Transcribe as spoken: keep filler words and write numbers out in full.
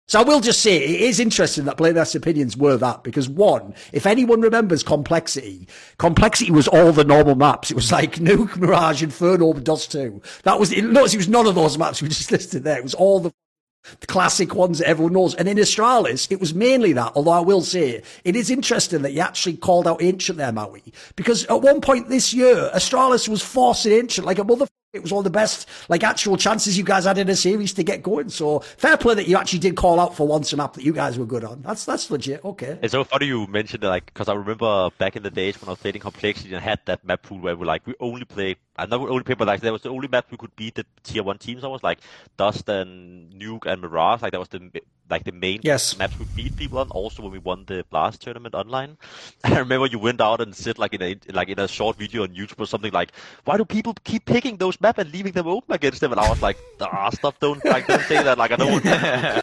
So I will just say, it is interesting that Blameless Opinions were that, because one, if anyone remembers Complexity, Complexity was all the normal maps. It was like Nuke, Mirage, Inferno, DOS two. That was, notice it was none of those maps we just listed there. It was all the the classic ones that everyone knows. And in Astralis, it was mainly that, although I will say, it is interesting that you actually called out Ancient there, Maui, because at one point this year, Astralis was forcing Ancient like a motherfucker. It was one of the best, like, actual chances you guys had in a series to get going. So fair play that you actually did call out for once a map that you guys were good on. That's that's legit. Okay. It's so funny you mentioned it, like, because I remember back in the days when I was playing Complexity and had that map pool where we like we only played. I never only played, but like there was the only map we could beat the tier one teams. I was like Dust and Nuke and Mirage. Like that was the like the main yes. maps we beat people on. Also when we won the Blast tournament online, I remember you went out and said like in a like in a short video on YouTube or something like, why do people keep picking those maps and leaving them open against them? And I was like, ah, stop! Don't like don't say that. Like I don't want